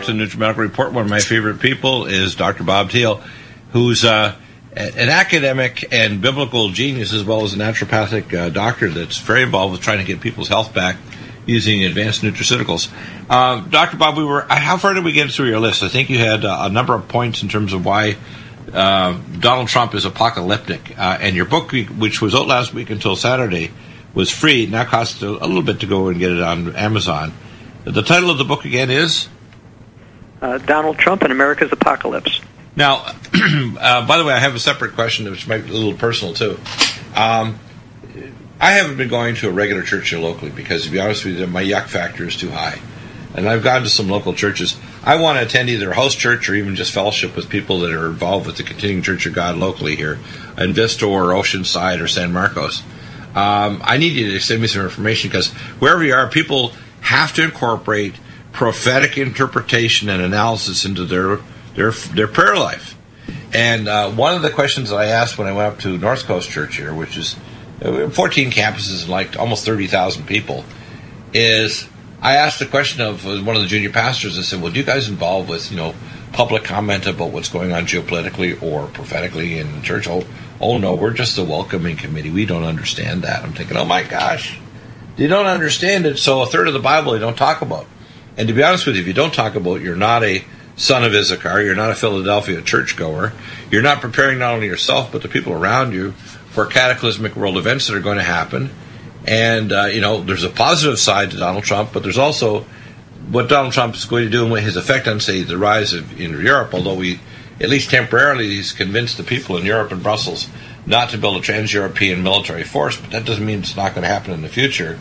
back to the NutriMedical Report. One of my favorite people is Dr. Bob Thiel, who's an academic and biblical genius as well as a naturopathic doctor that's very involved with trying to get people's health back using advanced nutraceuticals. Dr. Bob, how far did we get through your list? I think you had a number of points in terms of why Donald Trump is apocalyptic. And your book, which was out last week until Saturday, was free. It now costs a little bit to go and get it on Amazon. The title of the book again is? Donald Trump and America's Apocalypse. Now, by the way, I have a separate question which might be a little personal too. I haven't been going to a regular church here locally because, to be honest with you, my yuck factor is too high. And I've gone to some local churches. I want to attend either a host church or even just fellowship with people that are involved with the Continuing Church of God locally here in Vista or Oceanside or San Marcos. I need you to send me some information because wherever you are, people have to incorporate prophetic interpretation and analysis into their prayer life. And one of the questions that I asked when I went up to North Coast Church here, which is 14 campuses and like almost 30,000 people, is I asked the question of one of the junior pastors. I said, well, do you guys involve with, public comment about what's going on geopolitically or prophetically in the church? Oh no, we're just a welcoming committee. We don't understand that. I'm thinking, oh my gosh, they don't understand it, so a third of the Bible they don't talk about. And to be honest with you, if you don't talk about it, you're not a son of Issachar, you're not a Philadelphia churchgoer, you're not preparing not only yourself but the people around you for cataclysmic world events that are going to happen. And, there's a positive side to Donald Trump, but there's also what Donald Trump is going to do and his effect on, say, the rise in Europe, although at least temporarily, he's convinced the people in Europe and Brussels not to build a trans-European military force, but that doesn't mean it's not going to happen in the future.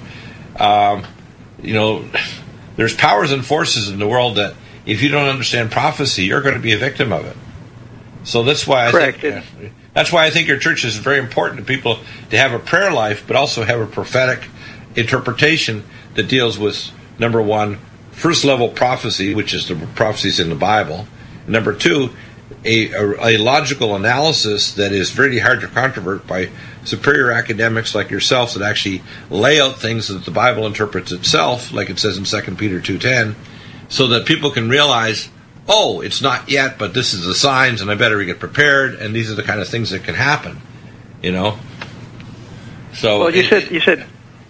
There's powers and forces in the world that if you don't understand prophecy, you're going to be a victim of it. So that's why I think your church is very important to people to have a prayer life, but also have a prophetic interpretation that deals with, number one, first level prophecy, which is the prophecies in the Bible. Number two, a logical analysis that is very hard to controvert by superior academics like yourself that actually lay out things that the Bible interprets itself, like it says in 2 Peter 2:10, so that people can realize, oh, it's not yet, but this is the signs, and I better get prepared, and these are the kind of things that can happen, So, well, you said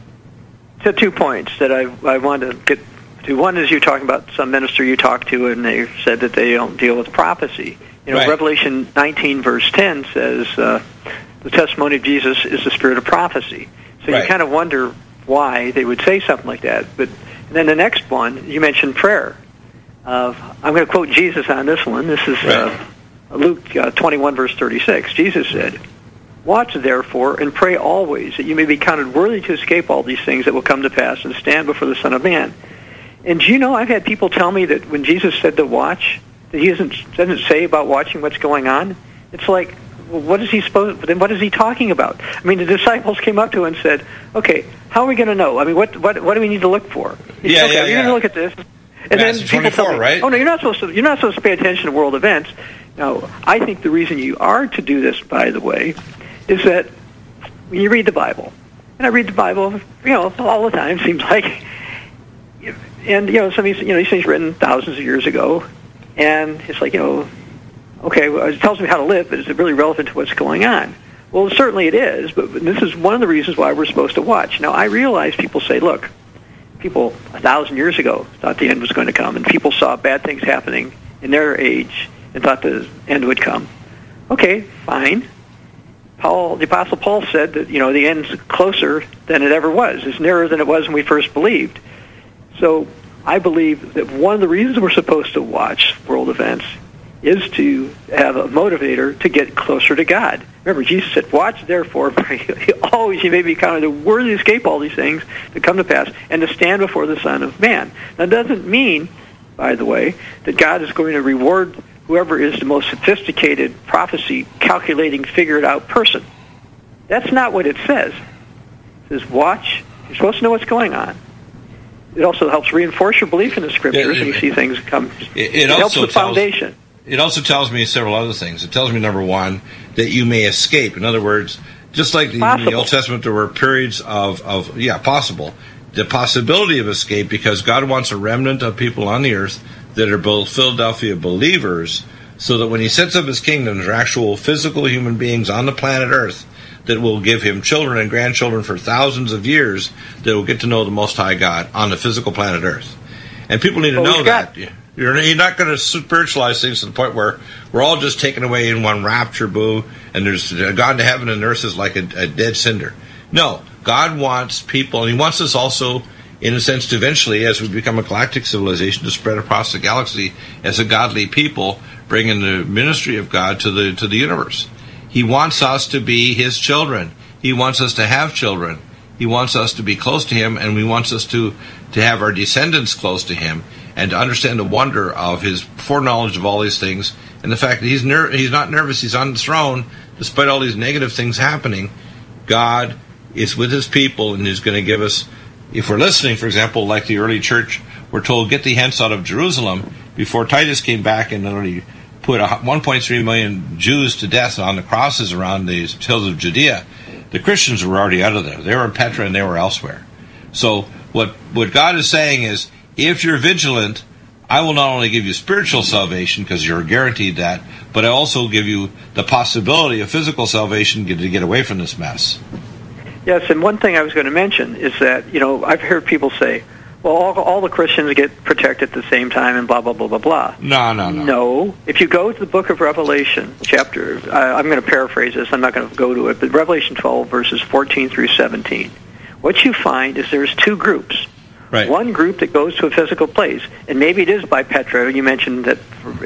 2 points that I wanted to get to. One is you're talking about some minister you talked to, and they said that they don't deal with prophecy. Right. Revelation 19 verse 10 says the testimony of Jesus is the spirit of prophecy. So right. You kind of wonder why they would say something like that. But then the next one, you mentioned prayer. I'm going to quote Jesus on this one. This is Luke 21 verse 36. Jesus said, "Watch therefore and pray always, that you may be counted worthy to escape all these things that will come to pass and stand before the Son of Man." And I've had people tell me that when Jesus said to watch, that he doesn't say about watching what's going on. It's like, well, what is he talking about? I mean, the disciples came up to him and said, "Okay, how are we going to know? I mean, what do we need to look for?" You're going to look at this, and Matthew then people tell me, right? "Oh no, you're not supposed to pay attention to world events." Now, I think the reason you are to do this, by the way, is that when you read the Bible, and I read the Bible, all the time, seems like, and some of these things written thousands of years ago. And it's like, okay, well, it tells me how to live, but is it really relevant to what's going on? Well, certainly it is, but this is one of the reasons why we're supposed to watch. Now, I realize people say, look, people 1,000 years ago thought the end was going to come, and people saw bad things happening in their age and thought the end would come. Okay, fine. The Apostle Paul said that, the end's closer than it ever was. It's nearer than it was when we first believed. So I believe that one of the reasons we're supposed to watch world events is to have a motivator to get closer to God. Remember, Jesus said, "Watch therefore, pray always, you may be counted worthy to escape all these things that come to pass, and to stand before the Son of Man." That doesn't mean, by the way, that God is going to reward whoever is the most sophisticated prophecy calculating, figured out person. That's not what it says. It says, watch. You're supposed to know what's going on. It also helps reinforce your belief in the Scriptures, and you see things come. It helps the foundation. It also tells me several other things. It tells me, number one, that you may escape. In other words, just like in the Old Testament, there were periods of possible. The possibility of escape, because God wants a remnant of people on the earth that are both Philadelphia believers, so that when he sets up his kingdom, there are actual physical human beings on the planet Earth that will give him children and grandchildren for thousands of years that will get to know the Most High God on the physical planet Earth. And people need to know that. You're not going to spiritualize things to the point where we're all just taken away in one rapture, boo, and there's gone to heaven and earth is like a dead cinder. No, God wants people, and he wants us also, in a sense, to eventually, as we become a galactic civilization, to spread across the galaxy as a godly people, bringing the ministry of God to the universe. He wants us to be his children. He wants us to have children. He wants us to be close to him, and he wants us to have our descendants close to him, and to understand the wonder of his foreknowledge of all these things, and the fact that he's not nervous, he's on the throne, despite all these negative things happening. God is with his people, and he's going to give us, if we're listening, for example, like the early church, we're told, get thee hence out of Jerusalem, before Titus came back and already put 1.3 million Jews to death on the crosses around the hills of Judea. The Christians were already out of there. They were in Petra and they were elsewhere. So what God is saying is, if you're vigilant, I will not only give you spiritual salvation, because you're guaranteed that, but I also give you the possibility of physical salvation to get away from this mess. Yes, and one thing I was going to mention is that, I've heard people say, well, all the Christians get protected at the same time and blah, blah, blah, blah, blah. No. No. If you go to the book of Revelation, I'm going to paraphrase this, I'm not going to go to it, but Revelation 12, verses 14 through 17, what you find is there's two groups. Right. One group that goes to a physical place, and maybe it is by Petra. You mentioned that,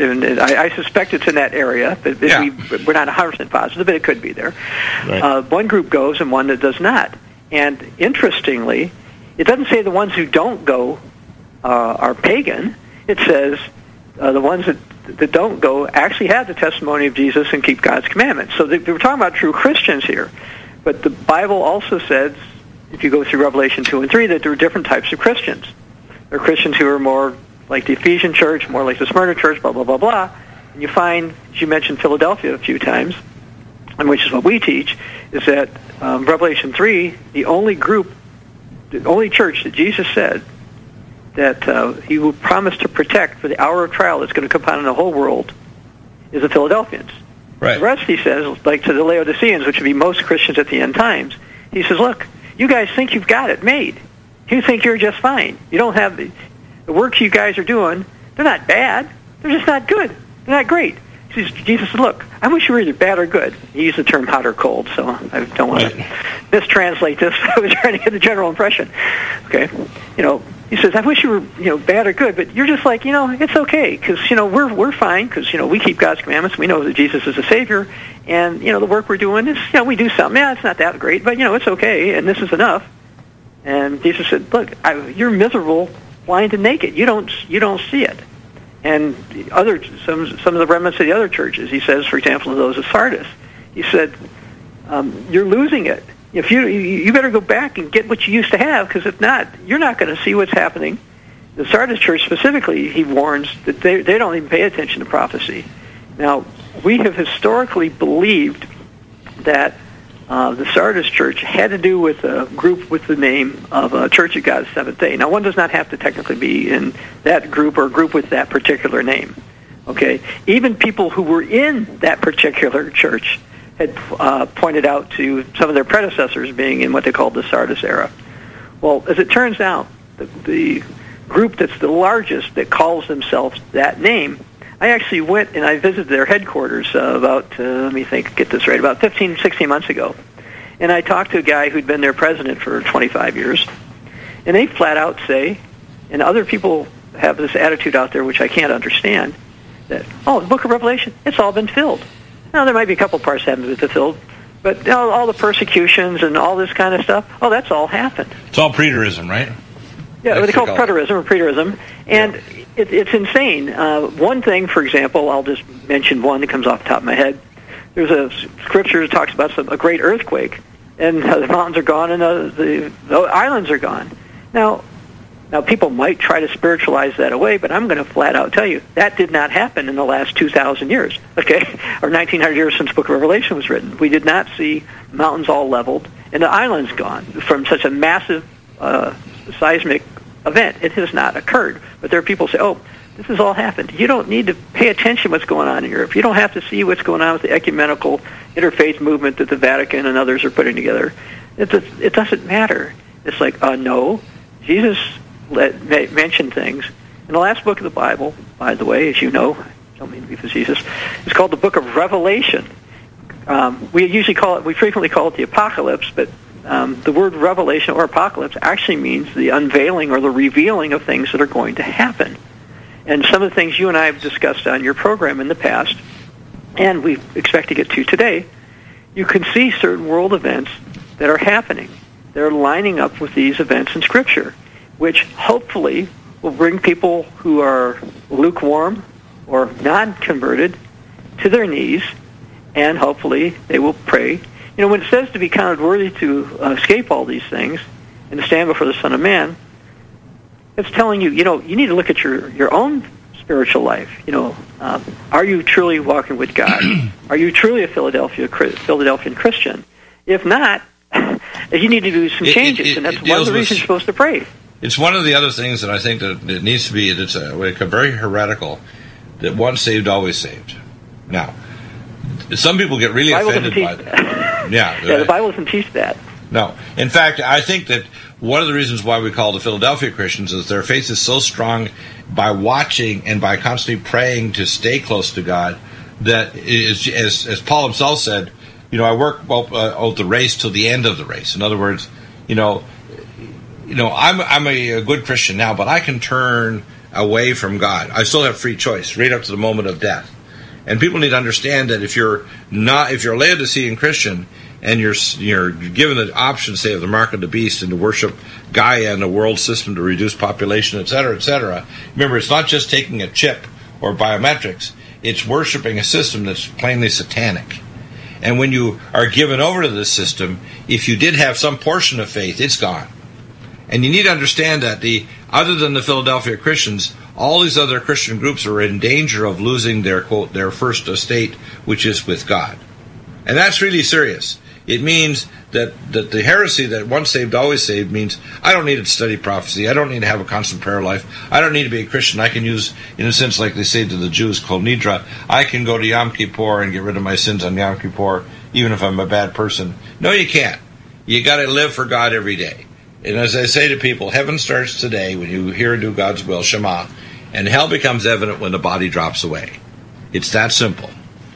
I suspect it's in that area, but we're not 100% positive, but it could be there. Right. One group goes and one that does not. And interestingly, it doesn't say the ones who don't go are pagan. It says the ones that don't go actually have the testimony of Jesus and keep God's commandments. So we're talking about true Christians here. But the Bible also says, if you go through Revelation 2 and 3, that there are different types of Christians. There are Christians who are more like the Ephesian church, more like the Smyrna church, blah, blah, blah, blah. And you find, as you mentioned Philadelphia a few times, and which is what we teach, is that Revelation 3, the only church that Jesus said that he would promise to protect for the hour of trial that's going to come upon the whole world is the Philadelphians. Right. The rest, he says, like to the Laodiceans, which would be most Christians at the end times, he says, look, you guys think you've got it made. You think you're just fine. You don't have the works you guys are doing. They're not bad. They're just not good. They're not great. Jesus said, look, I wish you were either bad or good. He used the term hot or cold, so I don't want to mistranslate this. I was trying to get the general impression. Okay. He says, I wish you were, bad or good, but you're just like, it's okay, because, we're fine, because, we keep God's commandments. We know that Jesus is a Savior, and, the work we're doing is, we do something. Yeah, it's not that great, but, it's okay, and this is enough. And Jesus said, look, you're miserable, blind, and naked. You don't see it. And some of the remnants of the other churches, he says, for example, of those of Sardis, he said, you're losing it. If you better go back and get what you used to have, because if not, you're not going to see what's happening. The Sardis church specifically, he warns that they don't even pay attention to prophecy. Now, we have historically believed that the Sardis church had to do with a group with the name of Church of God's Seventh Day. Now, one does not have to technically be in that group or a group with that particular name. Okay, even people who were in that particular church had pointed out to some of their predecessors being in what they called the Sardis era. Well, as it turns out, the group that's the largest that calls themselves that name, I actually went and I visited their headquarters about 15, 16 months ago. And I talked to a guy who'd been their president for 25 years. And they flat out say, and other people have this attitude out there which I can't understand, that, the book of Revelation, it's all been filled. Now, there might be a couple parts that haven't been fulfilled, but all the persecutions and all this kind of stuff, that's all happened. It's all preterism, right? Yeah, what they call preterism or preterism. And it's insane. One thing, for example, I'll just mention one that comes off the top of my head. There's a scripture that talks about a great earthquake, and the mountains are gone and the islands are gone. Now, people might try to spiritualize that away, but I'm going to flat out tell you, that did not happen in the last 2,000 years, okay, or 1,900 years since the book of Revelation was written. We did not see mountains all leveled and the islands gone from such a massive seismic event. It has not occurred. But there are people who say, This has all happened. You don't need to pay attention to what's going on in Europe. You don't have to see what's going on with the ecumenical interfaith movement that the Vatican and others are putting together. It doesn't matter. It's like, no, Jesus mentioned things. In the last book of the Bible, by the way, as you know, I don't mean to be facetious, it's called the book of Revelation. We frequently call it the Apocalypse, but the word revelation or apocalypse actually means the unveiling or the revealing of things that are going to happen. And some of the things you and I have discussed on your program in the past, and we expect to get to today, you can see certain world events that are happening. They're lining up with these events in Scripture, which hopefully will bring people who are lukewarm or non-converted to their knees, and hopefully they will pray. When it says to be counted worthy to escape all these things and to stand before the Son of Man, it's telling you, you need to look at your own spiritual life. Are you truly walking with God? Are you truly a Philadelphian Christian? If not, you need to do some changes, and that's one of the reasons you're supposed to pray. It's one of the other things that I think that it needs to be, it's very heretical, that once saved, always saved. Now, some people get really offended by that. Yeah, the Bible doesn't teach that. No. In fact, I think that one of the reasons why we call the Philadelphia Christians is their faith is so strong by watching and by constantly praying to stay close to God that, as Paul himself said, I work out the race till the end of the race. In other words, I'm a good Christian now, but I can turn away from God. I still have free choice right up to the moment of death. And people need to understand that if you're a Laodicean Christian and you're given the option, say, of the mark of the beast and to worship Gaia and the world system to reduce population, et cetera, remember, it's not just taking a chip or biometrics. It's worshiping a system that's plainly satanic. And when you are given over to this system, if you did have some portion of faith, it's gone. And you need to understand that other than the Philadelphia Christians, all these other Christian groups are in danger of losing their, quote, their first estate, which is with God. And that's really serious. It means that the heresy that once saved, always saved means I don't need to study prophecy. I don't need to have a constant prayer life. I don't need to be a Christian. I can use, in a sense, like they say to the Jews, Kol Nidra, I can go to Yom Kippur and get rid of my sins on Yom Kippur, even if I'm a bad person. No, you can't. You got to live for God every day. And as I say to people, heaven starts today when you hear and do God's will, Shema, and hell becomes evident when the body drops away. It's that simple.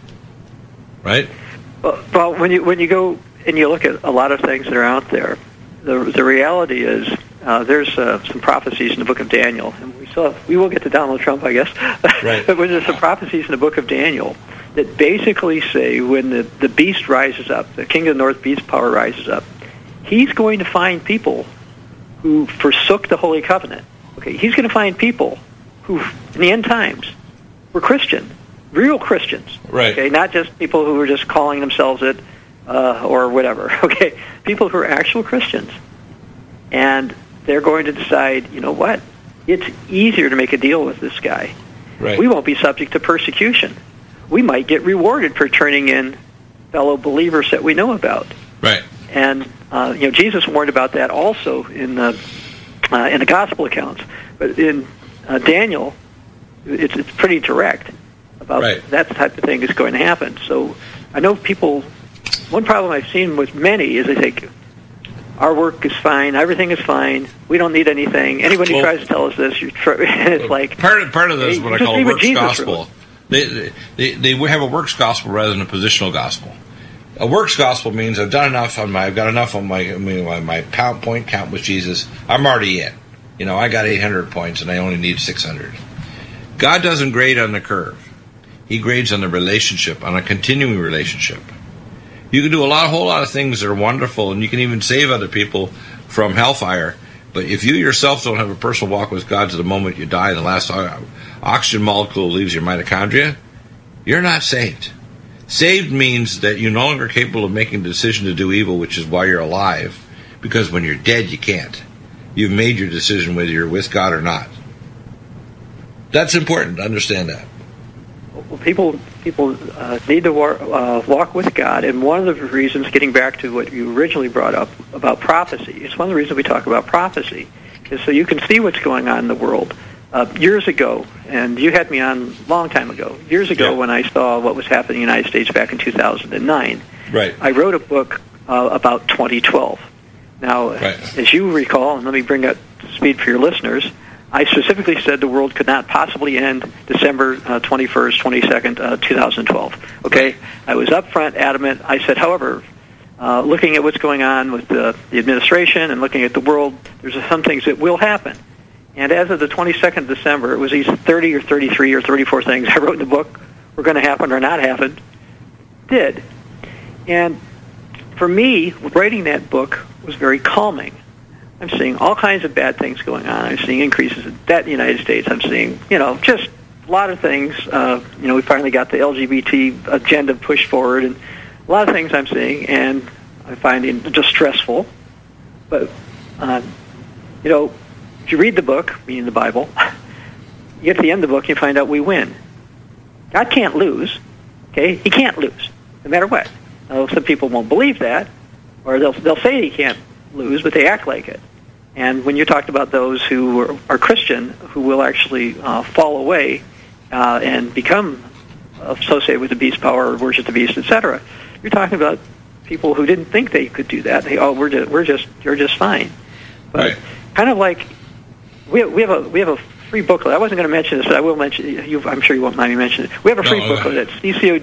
Right? Well, when you go and you look at a lot of things that are out there, the reality is there's some prophecies in the book of Daniel, and we will get to Donald Trump, I guess. Right. But there's some prophecies in the book of Daniel that basically say when the beast rises up, the king of the north beast power rises up, he's going to find people who forsook the Holy Covenant. Okay, he's going to find people who, in the end times, were Christian, real Christians. Right. Okay, not just people who were just calling themselves it or whatever. Okay, people who are actual Christians, and they're going to decide, you know what? It's easier to make a deal with this guy. Right. We won't be subject to persecution. We might get rewarded for turning in fellow believers that we know about. Right. And Jesus warned about that also in the gospel accounts. But in Daniel, it's pretty direct about that type of thing is going to happen. So I know people. One problem I've seen with many is they think our work is fine, everything is fine, we don't need anything. Anybody who tries to tell us this, it's like part of this is what I call a works gospel. They have a works gospel rather than a positional gospel. A works gospel means I've got enough on my point count with Jesus. I'm already in. I got 800 points and I only need 600. God doesn't grade on the curve. He grades on the relationship, on a continuing relationship. You can do a whole lot of things that are wonderful, and you can even save other people from hellfire. But if you yourself don't have a personal walk with God to the moment you die, the last oxygen molecule leaves your mitochondria, you're not saved. Saved means that you're no longer capable of making the decision to do evil, which is why you're alive. Because when you're dead, you can't. You've made your decision whether you're with God or not. That's important to understand that. Well, people need to walk with God, and one of the reasons, getting back to what you originally brought up about prophecy, it's one of the reasons we talk about prophecy, is so you can see what's going on in the world. years ago, and you had me on a long time ago, when I saw what was happening in the United States back in 2009, right. I wrote a book about 2012. Now, as you recall, and let me bring up to speed for your listeners, I specifically said the world could not possibly end December 21st, 22nd, 2012. Okay? Right. I was upfront, adamant. I said, however, looking at what's going on with the administration and looking at the world, there's some things that will happen. And as of the 22nd of December, it was these 30 or 33 or 34 things I wrote in the book were going to happen or not happen, did. And for me, writing that book was very calming. I'm seeing all kinds of bad things going on. I'm seeing increases in debt in the United States. I'm seeing, just a lot of things. We finally got the LGBT agenda pushed forward, and a lot of things I'm seeing, and I find it just stressful. But, if you read the book, meaning the Bible, you get to the end of the book, you find out we win. God can't lose, okay? He can't lose, no matter what. Now, some people won't believe that, or they'll say he can't lose, but they act like it. And when you talked about those who are Christian, who will actually fall away and become associated with the beast power, or worship the beast, etc., you're talking about people who didn't think they could do that. You're just fine. But kind of like we have a free booklet. I wasn't going to mention this, but I will mention you. I'm sure you won't mind me mentioning it. We have a free booklet at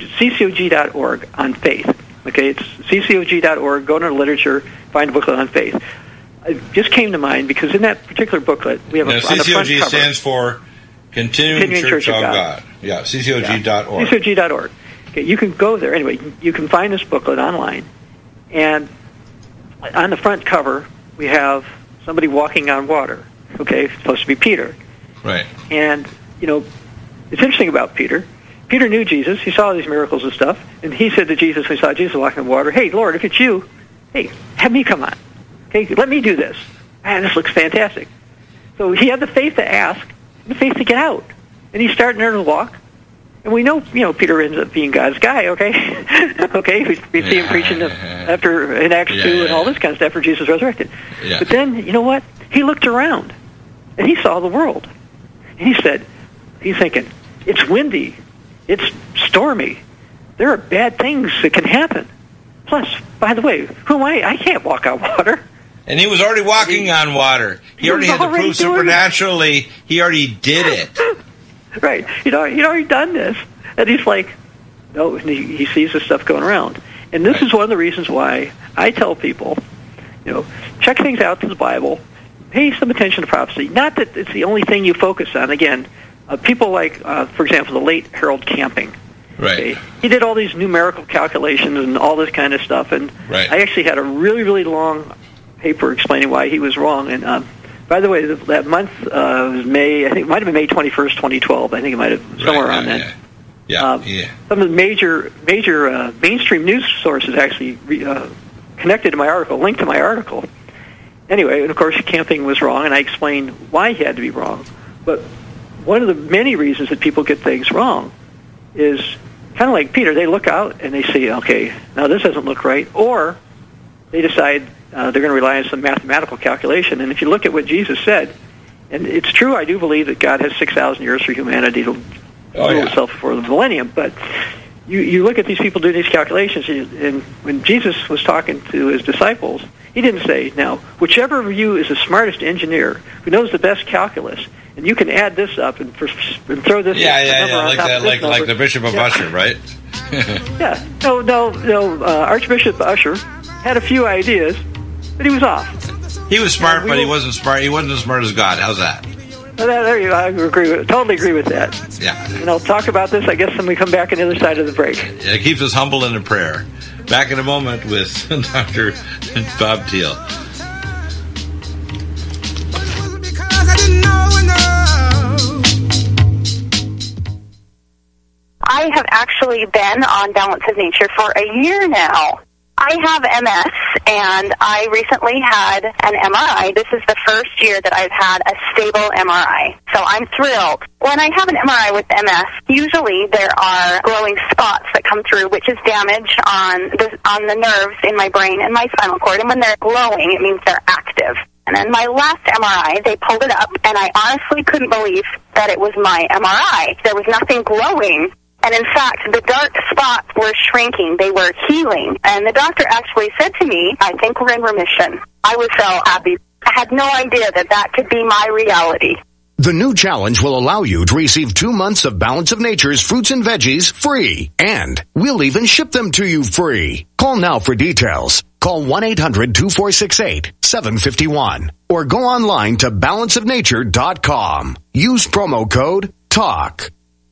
ccog.org on faith. Okay, it's ccog.org. Go to the literature, find a booklet on faith. It just came to mind because in that particular booklet, we have on the front CCOG cover, stands for Continuing Church of God. Yeah, ccog.org. ccog.org. Okay, you can go there. Anyway, you can find this booklet online. And on the front cover, we have somebody walking on water. Okay, it's supposed to be Peter. Right. And, it's interesting about Peter. Peter knew Jesus. He saw these miracles and stuff. And he said to Jesus, when he saw Jesus walking on water, hey, Lord, if it's you, hey, have me come on. Okay, let me do this. Man, this looks fantastic. So he had the faith to ask and the faith to get out. And he's starting there to walk. And we know, Peter ends up being God's guy, okay? Okay, we see him preaching after in Acts 2 and all this kind of stuff after Jesus resurrected. Yeah. But then, you know what? He looked around, and he saw the world. And he's thinking, it's windy, it's stormy, there are bad things that can happen. Plus, by the way, who am I? I can't walk on water. And he was already walking on water. He already had to prove supernaturally he already did it. Right. He'd already done this. And he's like, no, and he sees this stuff going around. And this is one of the reasons why I tell people, check things out to the Bible, pay some attention to prophecy. Not that it's the only thing you focus on. Again, people like, for example, the late Harold Camping. Right. Okay? He did all these numerical calculations and all this kind of stuff. And I actually had a really, really long paper explaining why he was wrong. And by the way, that month was May. I think it might have been May 21st, 2012. I think it might have somewhere around then. Yeah. Some of the major mainstream news sources actually connected to my article, linked to my article. Anyway, and of course, Camping was wrong, and I explained why he had to be wrong. But one of the many reasons that people get things wrong is kind of like Peter. They look out and they say, okay, now this doesn't look right. Or they decide they're going to rely on some mathematical calculation. And if you look at what Jesus said, and it's true, I do believe that God has 6,000 years for humanity to rule itself before the millennium. But you look at these people doing these calculations, and when Jesus was talking to his disciples, he didn't say, now, whichever of you is the smartest engineer, who knows the best calculus, and you can add this up and throw this number on top of this number. Like the Bishop of Usher, right? No. Archbishop Usher had a few ideas, but he was off. He was smart, but he wasn't smart. He wasn't as smart as God. How's that? There you go. I totally agree with that. Yeah. And I'll talk about this, I guess, when we come back on the other side of the break. Yeah, it keeps us humble in a prayer. Back in a moment with Dr. Bob Thiel. I have actually been on Balance of Nature for a year now. I have MS, and I recently had an MRI. This is the first year that I've had a stable MRI, so I'm thrilled. When I have an MRI with MS, usually there are glowing spots that come through, which is damage on the nerves in my brain and my spinal cord, and when they're glowing, it means they're active. And in my last MRI, they pulled it up, and I honestly couldn't believe that it was my MRI. There was nothing glowing. And in fact, the dark spots were shrinking. They were healing. And the doctor actually said to me, I think we're in remission. I was so happy. I had no idea that that could be my reality. The new challenge will allow you to receive 2 months of Balance of Nature's fruits and veggies free. And we'll even ship them to you free. Call now for details. Call 1-800-246-8751 or go online to balanceofnature.com. Use promo code TALK.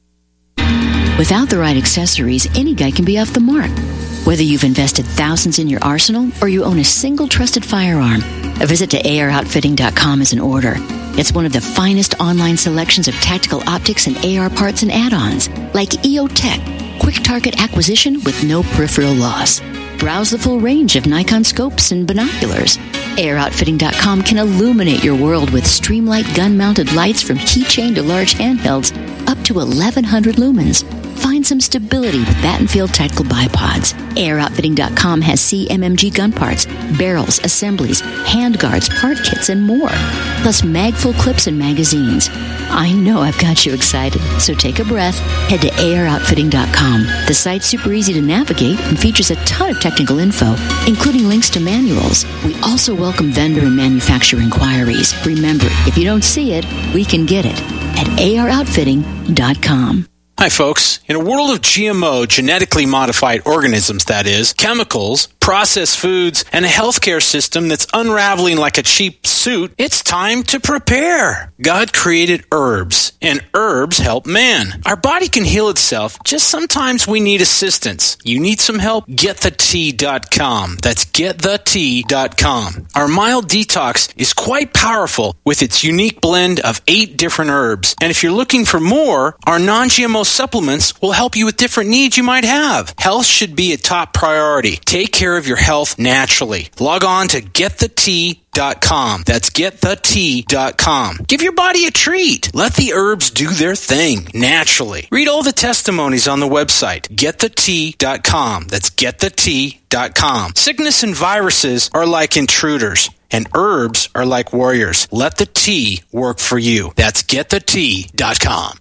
Without the right accessories, any guy can be off the mark. Whether you've invested thousands in your arsenal or you own a single trusted firearm, a visit to AROutfitting.com is in order. It's one of the finest online selections of tactical optics and AR parts and add-ons, like EOTech, quick target acquisition with no peripheral loss. Browse the full range of Nikon scopes and binoculars. AROutfitting.com can illuminate your world with Streamlight gun-mounted lights from keychain to large handhelds up to 1,100 lumens. Find some stability with Battenfield Tactical Bipods. AirOutfitting.com has CMMG gun parts, barrels, assemblies, handguards, part kits, and more. Plus mag-full clips and magazines. I know I've got you excited, so take a breath. Head to AirOutfitting.com. The site's super easy to navigate and features a ton of technical info, including links to manuals. We also welcome vendor and manufacturer inquiries. Remember, if you don't see it, we can get it at AirOutfitting.com. Hi, folks. In a world of GMO, genetically modified organisms, that is, chemicals, processed foods, and a healthcare system that's unraveling like a cheap suit, it's time to prepare. God created herbs, and herbs help man. Our body can heal itself, just sometimes we need assistance. You need some help? GetTheTea.com. That's GetTheTea.com. Our mild detox is quite powerful with its unique blend of 8 different herbs. And if you're looking for more, our non-GMO supplements will help you with different needs you might have. Health should be a top priority. Take care of your health naturally. Log on to GetTheTea.com. That's GetTheTea.com. Give your body a treat. Let the herbs do their thing naturally. Read all the testimonies on the website. GetTheTea.com. That's GetTheTea.com. Sickness and viruses are like intruders, and herbs are like warriors. Let the tea work for you. That's GetTheTea.com.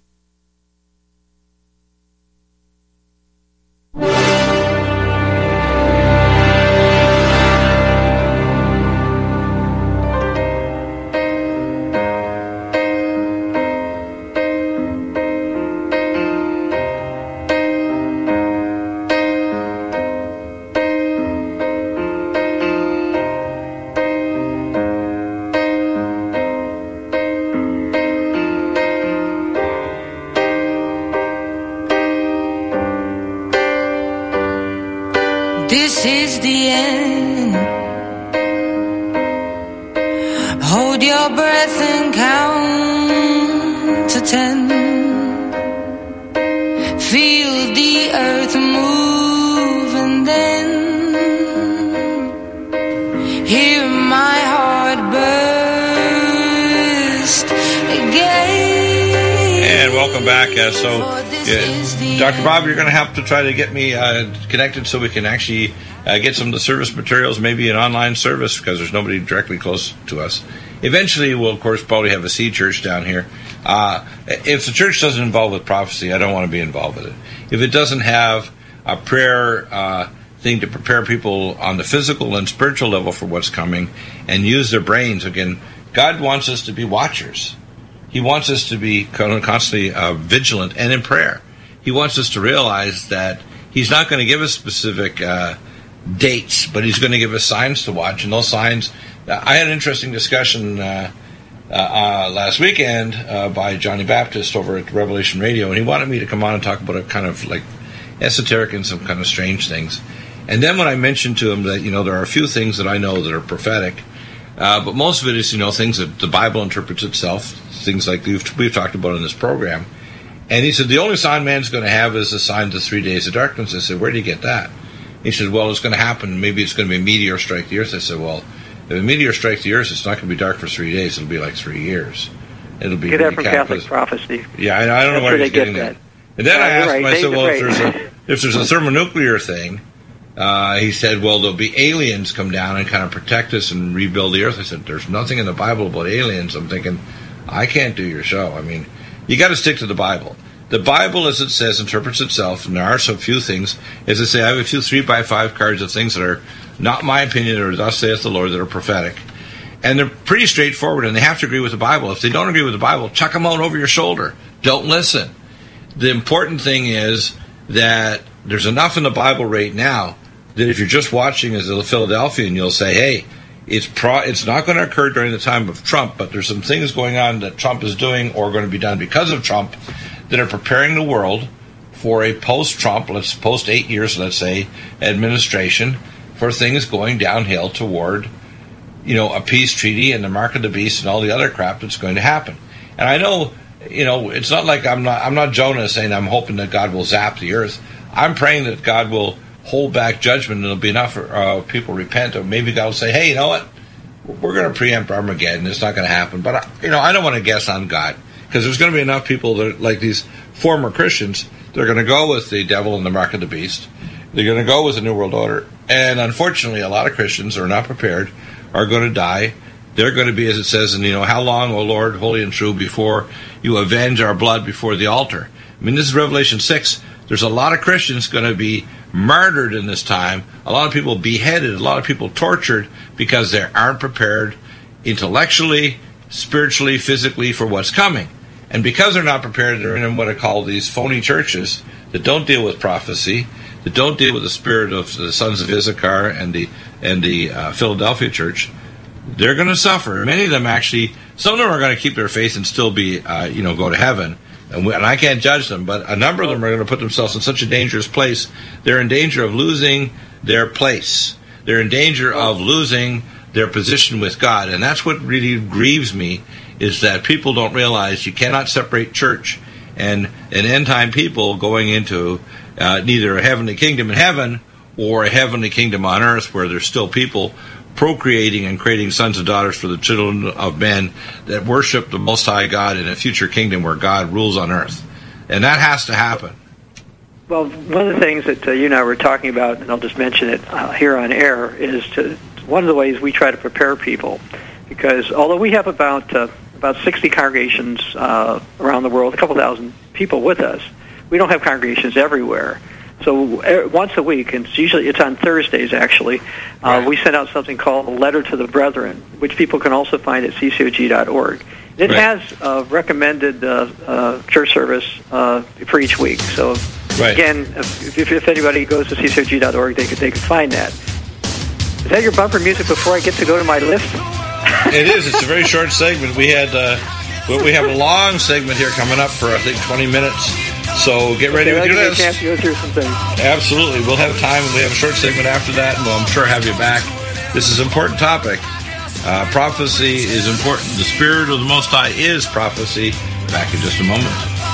This is the end. Hold your breath and count to 10. Feel the earth move and then hear my heart burst again. And welcome back. Dr. Bob, you're going to have to try to get me connected so we can actually get some of the service materials, maybe an online service, because there's nobody directly close to us. Eventually, we'll, of course, probably have a seed church down here. If the church doesn't involve with prophecy, I don't want to be involved with it. If it doesn't have a prayer thing to prepare people on the physical and spiritual level for what's coming and use their brains, again, God wants us to be watchers. He wants us to be constantly vigilant and in prayer. He wants us to realize that He's not going to give us specific dates, but He's going to give us signs to watch. And those signs, I had an interesting discussion last weekend by Johnny Baptist over at Revelation Radio, and he wanted me to come on and talk about a kind of like esoteric and some kind of strange things. And then when I mentioned to him that, there are a few things that I know that are prophetic, but most of it is, things that the Bible interprets itself, things like we've talked about in this program. And he said, the only sign man's going to have is the sign of the 3 days of darkness. I said, where do you get that? He said, well, it's going to happen. Maybe it's going to be a meteor strike the earth. I said, well, if a meteor strikes the earth, it's not going to be dark for 3 days. It'll be like 3 years. It'll be get that from Catholic prophecy. Yeah, I don't know where he's getting that. And then I asked him, I said, well, if there's a thermonuclear thing, He said, well, there'll be aliens come down and kind of protect us and rebuild the earth. I said, there's nothing in the Bible about aliens. I'm thinking, I can't do your show. I mean, you got to stick to the Bible. The Bible, as it says, interprets itself, and there are so few things. As I say, I have a few 3x5 cards of things that are not my opinion, or thus saith the Lord, that are prophetic. And they're pretty straightforward, and they have to agree with the Bible. If they don't agree with the Bible, chuck them out over your shoulder. Don't listen. The important thing is that there's enough in the Bible right now that if you're just watching as a Philadelphian, you'll say, hey, it's not going to occur during the time of Trump, but there's some things going on that Trump is doing or going to be done because of Trump that are preparing the world for a post-Trump, post 8 years, let's say, administration, for things going downhill toward, a peace treaty and the mark of the beast and all the other crap that's going to happen. And I know, it's not like I'm not Jonah saying I'm hoping that God will zap the earth. I'm praying that God will hold back judgment and there'll be enough people repent, or maybe God will say, hey, you know what? We're going to preempt Armageddon. It's not going to happen. But, I don't want to guess on God, because there's going to be enough people that, like these former Christians, they're going to go with the devil and the mark of the beast. They're going to go with the New World Order. And unfortunately, a lot of Christians are not prepared, are going to die. They're going to be, as it says, how long, O Lord, holy and true, before you avenge our blood before the altar. I mean, this is Revelation 6. There's a lot of Christians going to be murdered in this time, a lot of people beheaded, a lot of people tortured because they aren't prepared intellectually, spiritually, physically for what's coming. And because they're not prepared, they're in what I call these phony churches that don't deal with prophecy, that don't deal with the spirit of the sons of Issachar and the Philadelphia church. They're going to suffer. Many of them actually, some of them are going to keep their faith and still be, go to heaven. And I can't judge them, but a number of them are going to put themselves in such a dangerous place. They're in danger of losing their place. They're in danger of losing their position with God. And that's what really grieves me, is that people don't realize you cannot separate church and an end-time people going into neither a heavenly kingdom in heaven or a heavenly kingdom on earth, where there's still people procreating and creating sons and daughters for the children of men that worship the Most High God in a future kingdom where God rules on earth. And that has to happen. Well, one of the things that you and I were talking about, and I'll just mention it here on air, is one of the ways we try to prepare people. Because although we have about 60 congregations around the world, a couple thousand people with us, we don't have congregations everywhere. So once a week, and it's on Thursdays actually, we send out something called a Letter to the Brethren, which people can also find at ccog.org. It has a recommended church service for each week. So again, if anybody goes to ccog.org, they could find that. Is that your bumper music before I get to go to my list? It is. It's a very short segment. We have a long segment here coming up for I think 20 minutes. So get ready with your list. Chance to go through some things. Absolutely. We'll have time, and we have a short segment after that, and we'll, I'm sure, have you back. This is an important topic. Prophecy is important. The Spirit of the Most High is prophecy. Back in just a moment.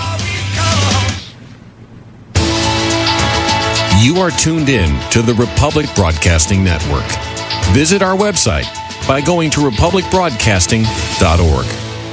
You are tuned in to the Republic Broadcasting Network. Visit our website by going to republicbroadcasting.org.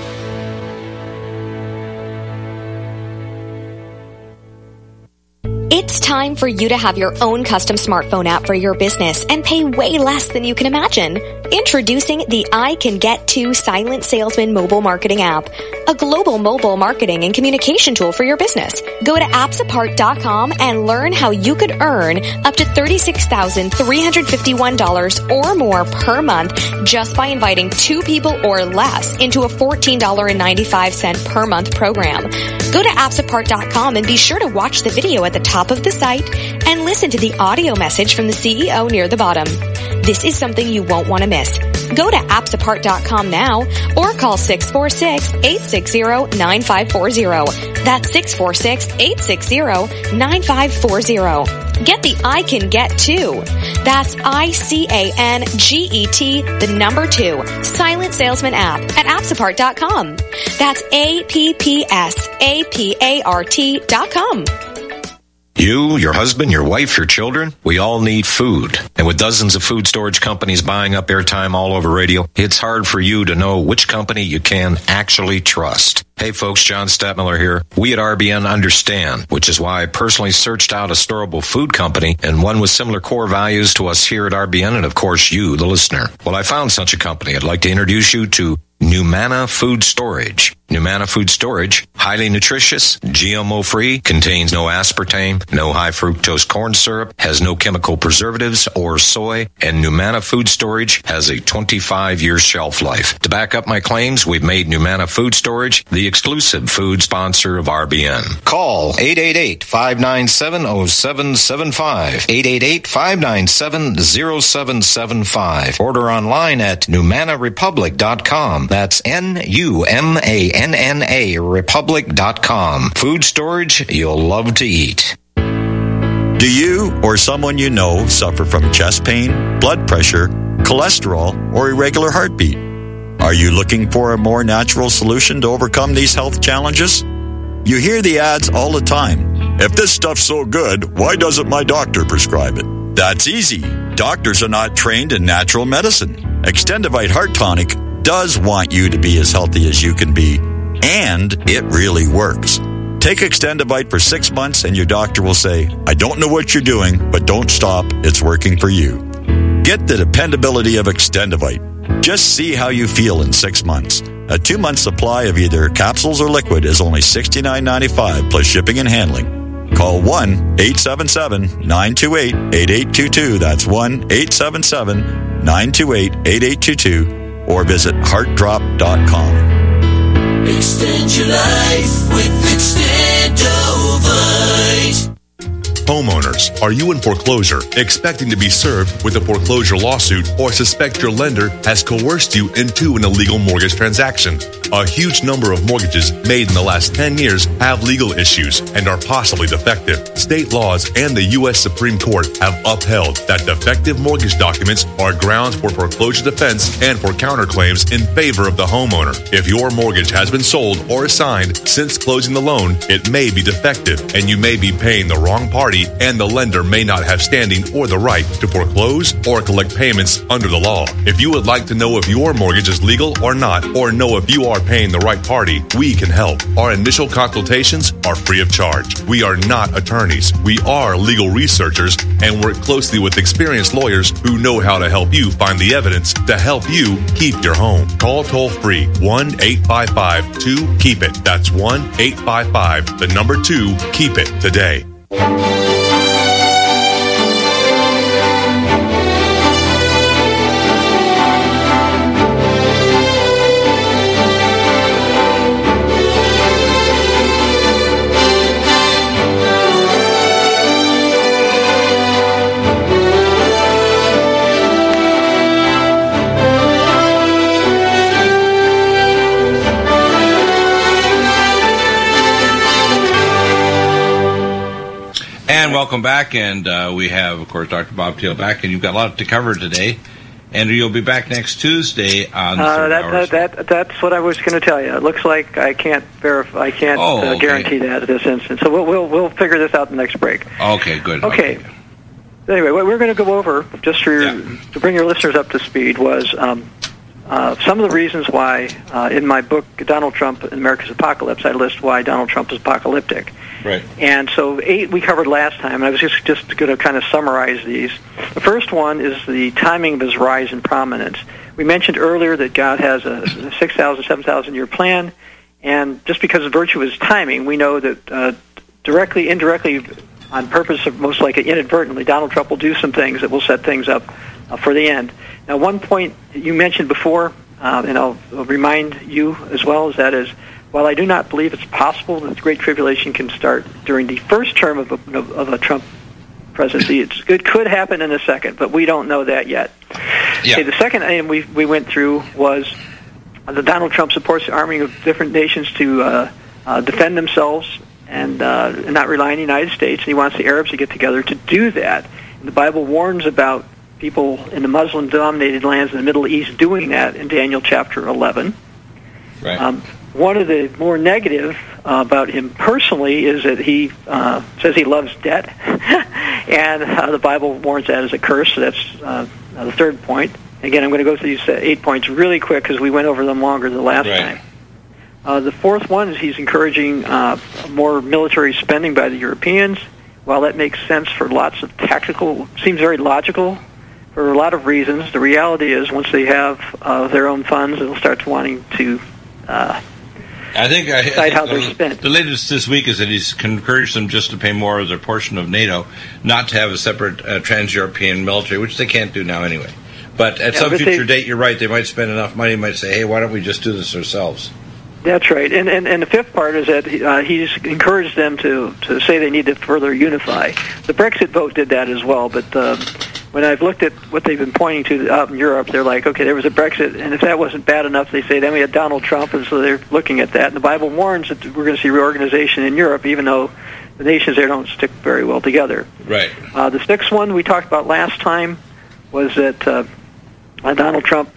It's time for you to have your own custom smartphone app for your business and pay way less than you can imagine. Introducing the I Can Get To Silent Salesman mobile marketing app, a global mobile marketing and communication tool for your business. Go to appsapart.com and learn how you could earn up to $36,351 or more per month just by inviting 2 people or less into a $14.95 per month program. Go to appsapart.com and be sure to watch the video at the top of the site and listen to the audio message from the CEO near the bottom. This is something you won't want to miss. Go to appsapart.com now or call 646-860-9540. That's 646-860-9540. Get the I Can Get To. That's ICANGET, the number 2, Silent Salesman app at appsapart.com. That's APPSAPART.com. You, your husband, your wife, your children, we all need food. And with dozens of food storage companies buying up airtime all over radio, it's hard for you to know which company you can actually trust. Hey folks, John Stadtmiller here. We at RBN understand, which is why I personally searched out a storable food company and one with similar core values to us here at RBN and of course you, the listener. Well, I found such a company. I'd like to introduce you to Numana Food Storage. Numana Food Storage, highly nutritious, GMO-free, contains no aspartame, no high-fructose corn syrup, has no chemical preservatives or soy, and Numana Food Storage has a 25-year shelf life. To back up my claims, we've made Numana Food Storage the exclusive food sponsor of RBN. Call 888-597-0775, 888-597-0775. Order online at NumanaRepublic.com. That's NUMANNA Republic.com. Food storage you'll love to eat. Do you or someone you know suffer from chest pain, blood pressure, cholesterol, or irregular heartbeat? Are you looking for a more natural solution to overcome these health challenges? You hear the ads all the time. If this stuff's so good, why doesn't my doctor prescribe it? That's easy. Doctors are not trained in natural medicine. Extendivite Heart Tonic does want you to be as healthy as you can be, and it really works. Take Extendivite for 6 months and your doctor will say, I don't know what you're doing, but don't stop. It's working for you. Get the dependability of Extendivite. Just see how you feel in 6 months. A 2-month supply of either capsules or liquid is only $69.95 plus shipping and handling. Call 1-877-928-8822. That's 1-877-928-8822. Or visit heartdrop.com. Extend your life with Extendovite. Homeowners, are you in foreclosure, expecting to be served with a foreclosure lawsuit, or suspect your lender has coerced you into an illegal mortgage transaction? A huge number of mortgages made in the last 10 years have legal issues and are possibly defective. State laws and the U.S. Supreme Court have upheld that defective mortgage documents are grounds for foreclosure defense and for counterclaims in favor of the homeowner. If your mortgage has been sold or assigned since closing the loan, it may be defective and you may be paying the wrong party, and the lender may not have standing or the right to foreclose or collect payments under the law. If you would like to know if your mortgage is legal or not, or know if you are paying the right party, we can help. Our initial consultations are free of charge. We are not attorneys. We are legal researchers and work closely with experienced lawyers who know how to help you find the evidence to help you keep your home. Call toll-free 1-855-2-KEEP-IT. That's 1-855-2-KEEP-IT today. And welcome back, and we have, of course, Dr. Bob Thiel back, and you've got a lot to cover today. And you'll be back next Tuesday on that's what I was going to tell you. It looks like I can't verify, I can't guarantee that at this instance. So we'll figure this out in the next break. Okay, good. Okay. Anyway, what we're going to go over, just to bring your listeners up to speed, was some of the reasons why, in my book, Donald Trump and America's Apocalypse, I list why Donald Trump is apocalyptic. Right. And so 8 we covered last time, and I was just going to kind of summarize these. The first one is the timing of his rise in prominence. We mentioned earlier that God has a 6,000, 7,000-year plan, and just because of virtue of his timing, we know that directly, indirectly, on purpose, or most likely inadvertently, Donald Trump will do some things that will set things up for the end. Now, one point you mentioned before, and I'll remind you as well, is while I do not believe it's possible that the Great Tribulation can start during the first term of a Trump presidency, it could happen in a second, but we don't know that yet. Yeah. Okay, the second item we went through was that Donald Trump supports the arming of different nations to defend themselves and not rely on the United States, and he wants the Arabs to get together to do that. And the Bible warns about people in the Muslim-dominated lands in the Middle East doing that in Daniel chapter 11. Right. One of the more negative about him personally is that he says he loves debt, and the Bible warns that as a curse. So that's the third point. Again, I'm going to go through these 8 points really quick because we went over them longer the last time. The fourth one is he's encouraging more military spending by the Europeans. While that makes sense for lots of tactical, seems very logical for a lot of reasons, the reality is once they have their own funds, they'll start wanting to decide how they're spent. The latest this week is that he's encouraged them just to pay more of their portion of NATO, not to have a separate trans-European military, which they can't do now anyway. But at some future date, you're right, they might spend enough money, might say, hey, why don't we just do this ourselves? That's right. And the fifth part is that he's encouraged them to say they need to further unify. The Brexit vote did that as well, but when I've looked at what they've been pointing to out in Europe, they're like, okay, there was a Brexit, and if that wasn't bad enough, they say, then we had Donald Trump, and so they're looking at that. And the Bible warns that we're going to see reorganization in Europe, even though the nations there don't stick very well together. Right. The sixth one we talked about last time was that Donald Trump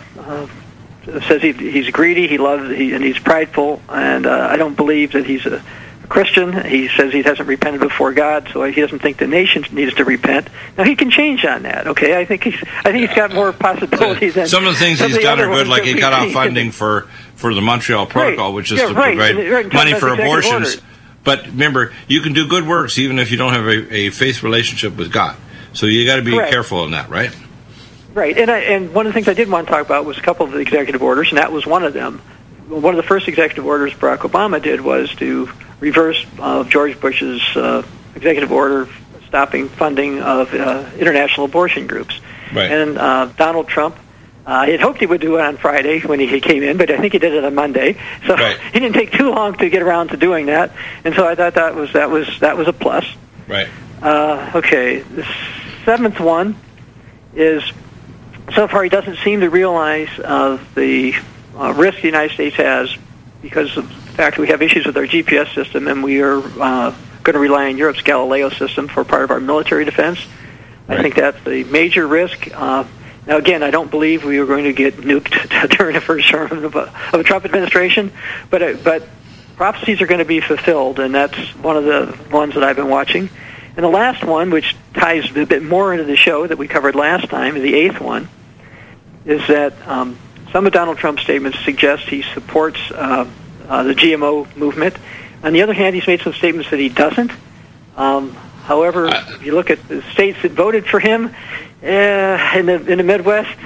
says he's greedy, and he's prideful, and I don't believe that he's a Christian. He says he hasn't repented before God, so he doesn't think the nation needs to repent. Now he can change on that. Okay, I think he's got more possibilities than some of the things he's done are good, like he cut off funding for the Montreal Protocol, which is to provide money for abortions. But remember, you can do good works even if you don't have a faith relationship with God. So you got to be careful in that, right? Right, and one of the things I did want to talk about was a couple of the executive orders, and that was one of them. One of the first executive orders Barack Obama did was to reverse George Bush's executive order stopping funding of international abortion groups. Right. And Donald Trump, I had hoped he would do it on Friday when he came in, but I think he did it on Monday. So he didn't take too long to get around to doing that, and so I thought that was a plus. Right. Okay, the seventh one is, so far he doesn't seem to realize the risk the United States has because of the fact that we have issues with our GPS system, and we are going to rely on Europe's Galileo system for part of our military defense. I think that's a major risk. Now, again, I don't believe we are going to get nuked during the first term of a Trump administration, but prophecies are going to be fulfilled, and that's one of the ones that I've been watching. And the last one, which ties a bit more into the show that we covered last time, the eighth one, is that some of Donald Trump's statements suggest he supports the GMO movement. On the other hand, he's made some statements that he doesn't. However, if you look at the states that voted for him in the Midwest,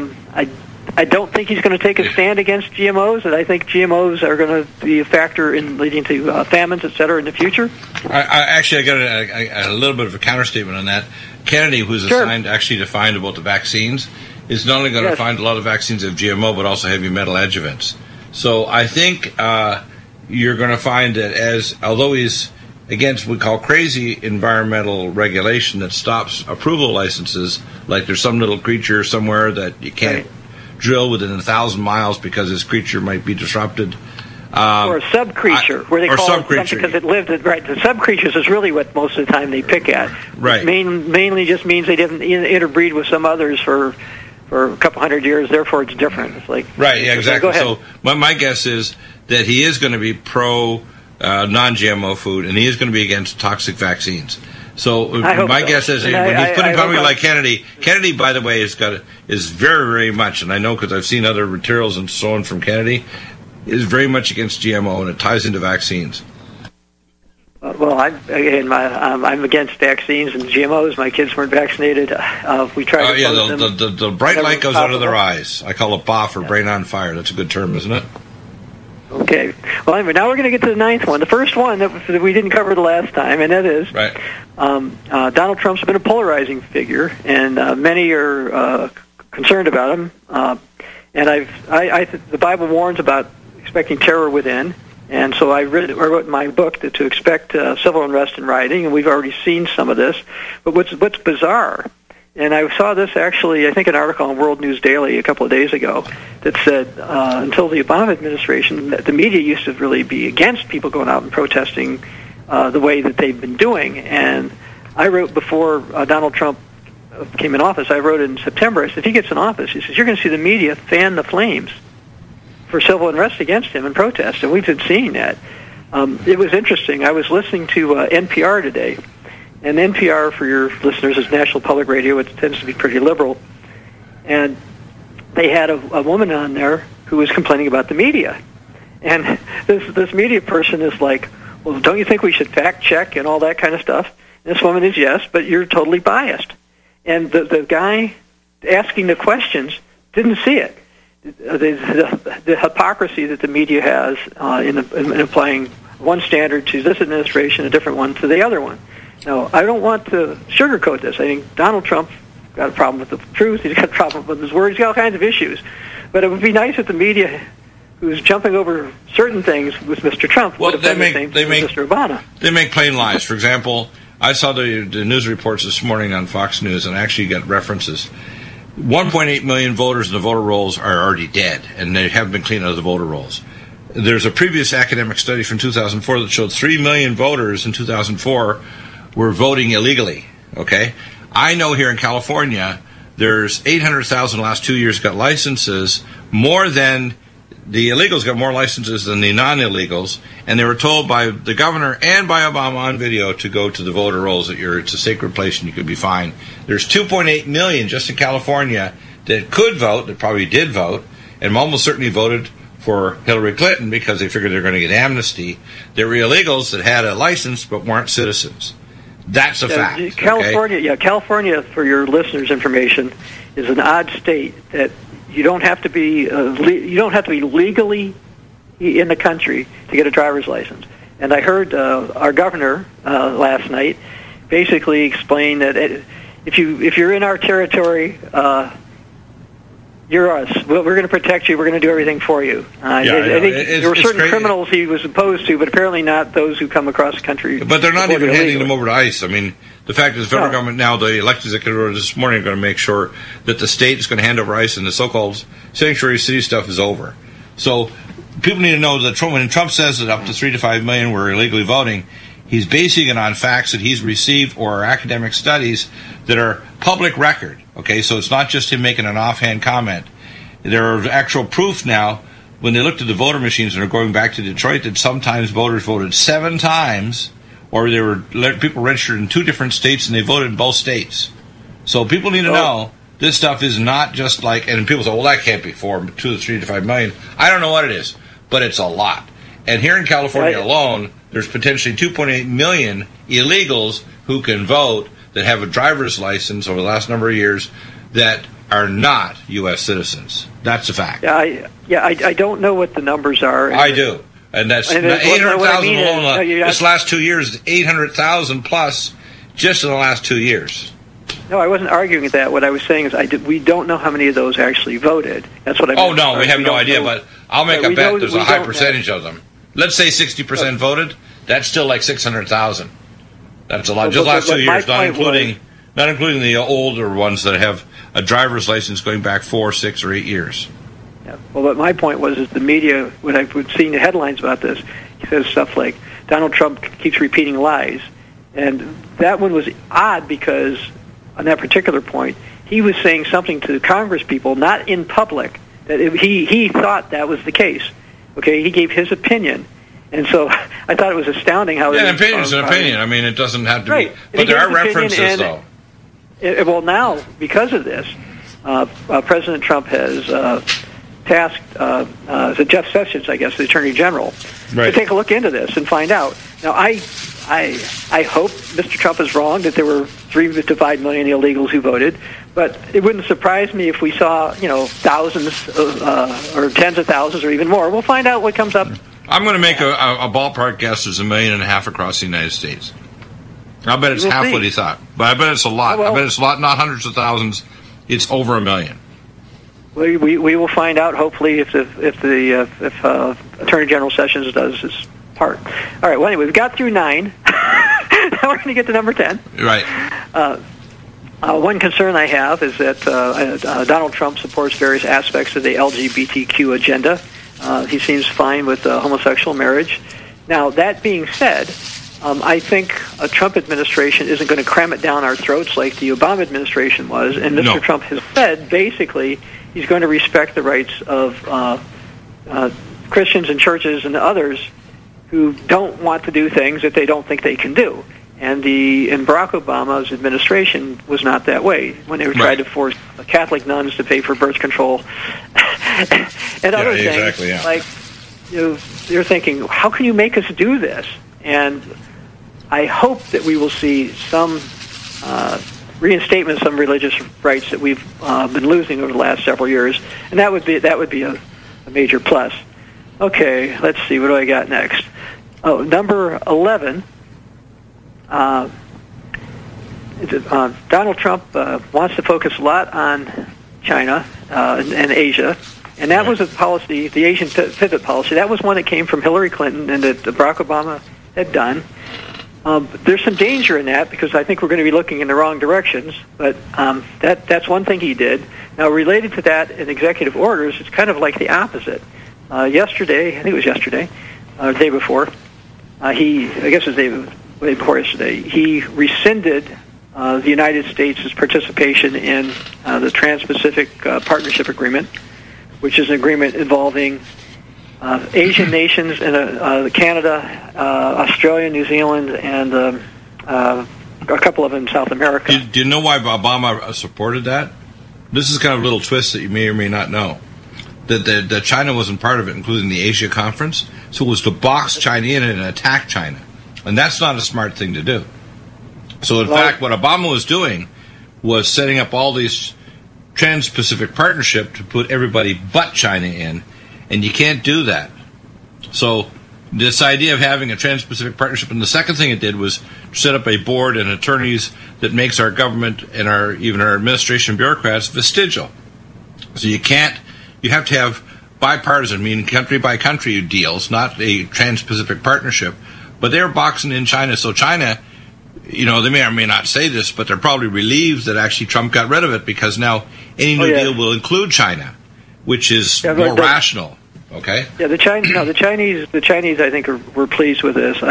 I don't think he's going to take a stand against GMOs, and I think GMOs are going to be a factor in leading to famines, et cetera, in the future. I got a little bit of a counterstatement on that. Kennedy, who's assigned actually to find about the vaccines, is not only going to find a lot of vaccines of GMO, but also heavy metal adjuvants. So I think you're going to find that although he's against what we call crazy environmental regulation that stops approval licenses, like there's some little creature somewhere that you can't drill within 1,000 miles because this creature might be disrupted. Or a sub-creature, where they call it something because it lived. Right, the sub-creatures is really what most of the time they pick at. Right. Mainly just means they didn't interbreed with some others for a couple hundred years, therefore it's different. It's like exactly. So my guess is that he is going to be pro non-GMO food, and he is going to be against toxic vaccines. So my guess is when he's putting somebody like Kennedy, by the way, is very, very much, and I know because I've seen other materials and so on from Kennedy, is very much against GMO, and it ties into vaccines. Well, I'm against vaccines and GMOs. My kids weren't vaccinated. We tried to close them. The bright light goes out of their eyes. I call it BOF, or brain on fire. That's a good term, isn't it? Okay. Well, anyway, now we're going to get to the ninth one. The first one that we didn't cover the last time, and that is Donald Trump's been a polarizing figure, and many are concerned about him. And the Bible warns about expecting terror within. And so I wrote in my book to expect civil unrest and rioting, and we've already seen some of this. But what's bizarre, and I saw this actually, I think an article on World News Daily a couple of days ago that said until the Obama administration, the media used to really be against people going out and protesting the way that they've been doing. And I wrote before Donald Trump came in office, I wrote in September, I said, if he gets in office, he says, you're going to see the media fan the flames for civil unrest against him and protest, and we've been seeing that. It was interesting. I was listening to NPR today, and NPR, for your listeners, is National Public Radio. It tends to be pretty liberal. And they had a woman on there who was complaining about the media. And this media person is like, well, don't you think we should fact check and all that kind of stuff? And this woman is, yes, but you're totally biased. And the guy asking the questions didn't see it. The hypocrisy that the media has in applying one standard to this administration, a different one to the other one. Now, I don't want to sugarcoat this. I think Donald Trump got a problem with the truth. He's got a problem with his words. He's got all kinds of issues. But it would be nice if the media, who's jumping over certain things with Mr. Trump, would have done the same thing with Mr. Obama. They make plain lies. For example, I saw the news reports this morning on Fox News, and actually got references. 1.8 million voters in the voter rolls are already dead, and they haven't been cleaned out of the voter rolls. There's a previous academic study from 2004 that showed 3 million voters in 2004 were voting illegally, okay? I know here in California, there's 800,000 the last 2 years got licenses, more than the illegals got more licenses than the non-illegals, and they were told by the governor and by Obama on video to go to the voter rolls that it's a sacred place and you could be fine. There's 2.8 million just in California that could vote, that probably did vote, and almost certainly voted for Hillary Clinton because they figured they're going to get amnesty. There were illegals that had a license but weren't citizens. That's a fact. California, okay? California, for your listeners' information, is an odd state that you don't have to be legally in the country to get a driver's license. And I heard our governor last night basically explain that if you're in our territory, you're us. We're going to protect you. We're going to do everything for you. I think there were certain criminals he was opposed to, but apparently not those who come across the country. But they're not even handing them over to ICE. I mean, the fact is the federal government now, the elected executive order this morning, are going to make sure that the state is going to hand over ICE and the so-called sanctuary city stuff is over. So people need to know that when Trump says that up to 3 to 5 million were illegally voting, he's basing it on facts that he's received or academic studies that are public record. Okay, so it's not just him making an offhand comment. There are actual proof now, when they looked at the voter machines and are going back to Detroit, that sometimes voters voted 7 times, or there were people registered in 2 different states and they voted in both states. So people need to know this stuff is not just like, and people say, well, that can't be 2 to 3 to 5 million. I don't know what it is, but it's a lot. And here in California alone, there's potentially 2.8 million illegals who can vote that have a driver's license over the last number of years that are not U.S. citizens. That's a fact. I don't know what the numbers are. I do. And that's 800,000 alone. This last 2 years, 800,000 plus just in the last 2 years. No, I wasn't arguing that. What I was saying is we don't know how many of those actually voted. That's what I meant. Oh, no, we have no idea, but I'll make a bet there's a high percentage of them. Let's say 60% voted. That's still like 600,000. That's a lot. Just last 2 years, not including the older ones that have a driver's license going back 4, 6, or 8 years. Yeah. Well, but my point was the media, when I've seen the headlines about this, he says stuff like, Donald Trump keeps repeating lies. And that one was odd because on that particular point, he was saying something to the Congress people, not in public, that he thought that was the case. Okay, he gave his opinion. And so I thought it was astounding how... Yeah, an opinion is an opinion. I mean, it doesn't have to be... But there are references, though. Well, now, because of this, President Trump has tasked Jeff Sessions, I guess, the Attorney General, to take a look into this and find out. Now, I hope Mr. Trump is wrong, that there were 3 to 5 million illegals who voted, but it wouldn't surprise me if we saw, thousands or tens of thousands or even more. We'll find out what comes up. I'm going to make a ballpark guess. There's 1.5 million across the United States. I bet it's half what he thought, but I bet it's a lot. I bet it's a lot, not hundreds of thousands. It's over 1 million. We will find out. Hopefully, if Attorney General Sessions does his part. All right. Well, anyway, we've got through 9. Now we're going to get to number 10. Right. One concern I have is that Donald Trump supports various aspects of the LGBTQ agenda. He seems fine with homosexual marriage. Now, that being said, I think a Trump administration isn't going to cram it down our throats like the Obama administration was. And Mr. Trump has said, basically, he's going to respect the rights of Christians and churches and others who don't want to do things that they don't think they can do. And Barack Obama's administration was not that way when they tried to force Catholic nuns to pay for birth control and other things. Exactly, yeah. Like, they're thinking, how can you make us do this? And I hope that we will see some reinstatement of some religious rights that we've been losing over the last several years, and that would be a major plus. Okay, let's see. What do I got next? Oh, number 11. Donald Trump wants to focus a lot on China and Asia, and that was a policy, the Asian pivot policy. That was one that came from Hillary Clinton and that Barack Obama had done. There's some danger in that because I think we're going to be looking in the wrong directions, but that's one thing he did. Now, related to that in executive orders, it's kind of like the opposite. Yesterday, I think it was yesterday, the day before, he rescinded the United States' participation in the Trans-Pacific Partnership Agreement, which is an agreement involving Asian nations and Canada, Australia, New Zealand, and a couple of them in South America. Do you know why Obama supported that? This is kind of a little twist that you may or may not know. That China wasn't part of it, including the Asia Conference, so it was to box China in and attack China. And that's not a smart thing to do. So, in fact, what Obama was doing was setting up all these Trans-Pacific Partnership to put everybody but China in, and you can't do that. So, this idea of having a Trans-Pacific Partnership, and the second thing it did was set up a board and attorneys that makes our government and even our administration bureaucrats vestigial. So you have to have bipartisan, meaning country-by-country deals, not a Trans-Pacific Partnership. But they're boxing in China, so China, they may or may not say this, but they're probably relieved that actually Trump got rid of it because now any new deal will include China, which is more rational. Okay. Yeah, the Chinese, I think, were pleased with this.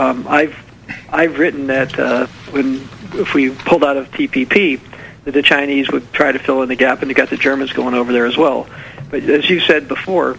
I've written that if we pulled out of TPP, that the Chinese would try to fill in the gap, and you got the Germans going over there as well. But as you said before,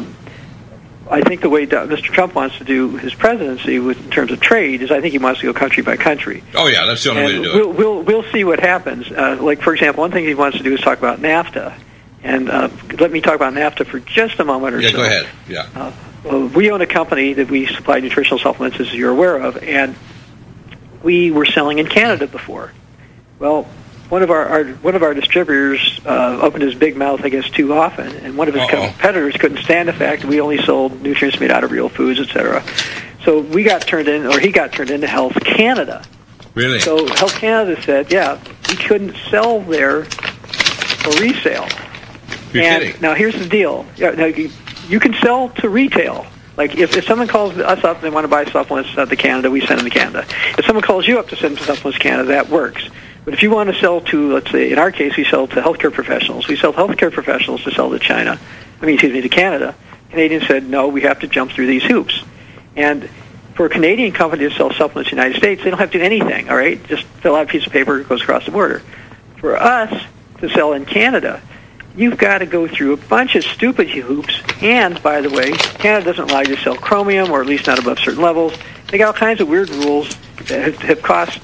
I think the way Mr. Trump wants to do his presidency in terms of trade is I think he wants to go country by country. Oh, yeah, that's the only way to do it. We'll see what happens. Like, for example, one thing he wants to do is talk about NAFTA. And let me talk about NAFTA for just a moment or so. Yeah, go ahead. Yeah. We own a company that we supply nutritional supplements, as you're aware of, and we were selling in Canada before. Well, one of our distributors opened his big mouth, I guess, too often, and one of his competitors couldn't stand the fact that we only sold nutrients made out of real foods, etc. So he got turned into Health Canada. Really? So Health Canada said, yeah, we couldn't sell there for resale. You're kidding. Now here's the deal. Yeah, now you can sell to retail. Like if someone calls us up and they want to buy supplements to Canada, we send them to Canada. If someone calls you up to send supplements to Canada, that works. But if you want to sell to, let's say, in our case, we sell to healthcare professionals. We sell to healthcare professionals to sell to to Canada. Canadians said, no, we have to jump through these hoops. And for a Canadian company to sell supplements in the United States, they don't have to do anything, all right? Just fill out a piece of paper, it goes across the border. For us to sell in Canada, you've got to go through a bunch of stupid hoops. And, by the way, Canada doesn't allow you to sell chromium, or at least not above certain levels. They got all kinds of weird rules that have cost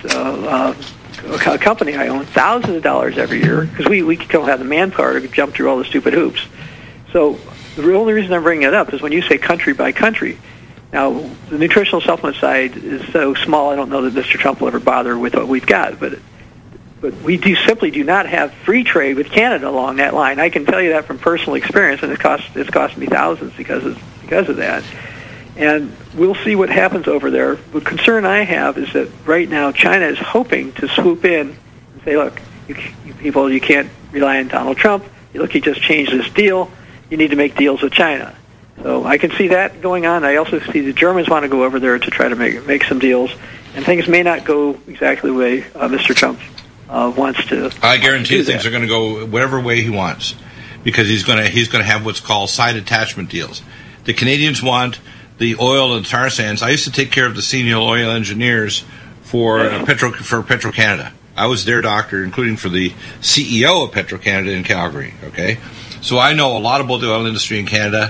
a company I own thousands of dollars every year because we don't have the manpower to jump through all the stupid hoops. So the only reason I'm bringing it up is when you say country by country. Now, the nutritional supplement side is so small, I don't know that Mr. Trump will ever bother with what we've got, but we simply do not have free trade with Canada along that line. I can tell you that from personal experience, and it's cost me thousands because of that. And we'll see what happens over there. The concern I have is that right now China is hoping to swoop in and say, look, you people, you can't rely on Donald Trump. Look, he just changed this deal. You need to make deals with China. So I can see that going on. I also see the Germans want to go over there to try to make some deals. And things may not go exactly the way Mr. Trump wants to. I guarantee things are going to go whatever way he wants because he's going to have what's called side attachment deals. The Canadians want the oil and tar sands. I used to take care of the senior oil engineers for Petro-Canada. I was their doctor, including for the CEO of Petro-Canada in Calgary. Okay, so I know a lot about the oil industry in Canada.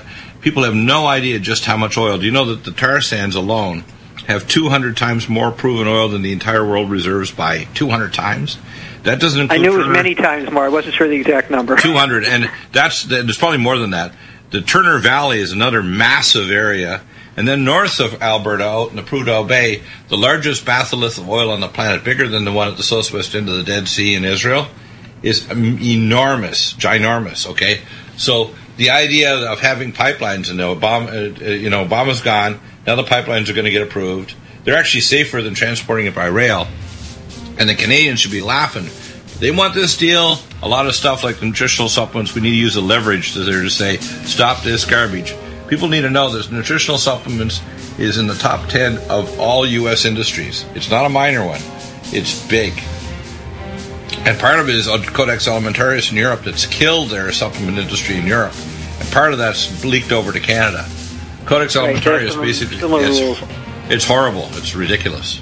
People have no idea just how much oil. Do you know that the tar sands alone have 200 times more proven oil than the entire world reserves by 200 times? That doesn't include I knew it was Turner. many times more. I wasn't sure the exact number. 200, and there's probably more than that. The Turner Valley is another massive area. And then north of Alberta, out in the Prudhoe Bay, the largest batholith of oil on the planet, bigger than the one at the southwest end of the Dead Sea in Israel, is enormous, ginormous, okay? So the idea of having pipelines, and Obama's gone, now the pipelines are going to get approved. They're actually safer than transporting it by rail. And the Canadians should be laughing. They want this deal. A lot of stuff like nutritional supplements, we need to use the leverage to say, stop this garbage. People need to know that nutritional supplements is in the top 10 of all U.S. industries. It's not a minor one. It's big. And part of it is Codex Alimentarius in Europe that's killed their supplement industry in Europe. And part of that's leaked over to Canada. Codex Alimentarius basically, it's horrible. It's ridiculous.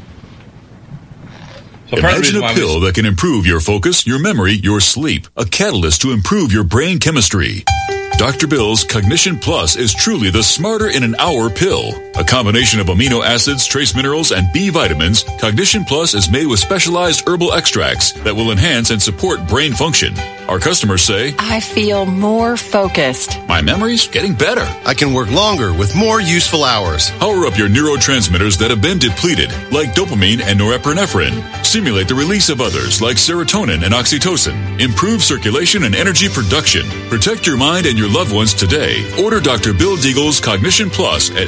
So imagine a pill that can improve your focus, your memory, your sleep. A catalyst to improve your brain chemistry. Dr. Bill's Cognition Plus is truly the smarter in an hour pill. A combination of amino acids, trace minerals, and B vitamins, Cognition Plus is made with specialized herbal extracts that will enhance and support brain function. Our customers say, I feel more focused. My memory's getting better. I can work longer with more useful hours. Power up your neurotransmitters that have been depleted, like dopamine and norepinephrine. Stimulate the release of others, like serotonin and oxytocin. Improve circulation and energy production. Protect your mind and your loved ones today. Order Dr. Bill Deagle's Cognition Plus at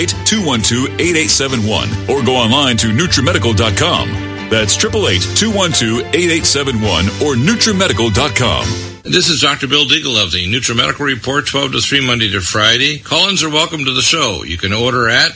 888-212-8871 or go online to NutriMedical.com. That's 888-212-8871 or NutriMedical.com. This is Dr. Bill Deagle of the NutriMedical Report, 12 to 3, Monday to Friday. Call-ins are welcome to the show. You can order at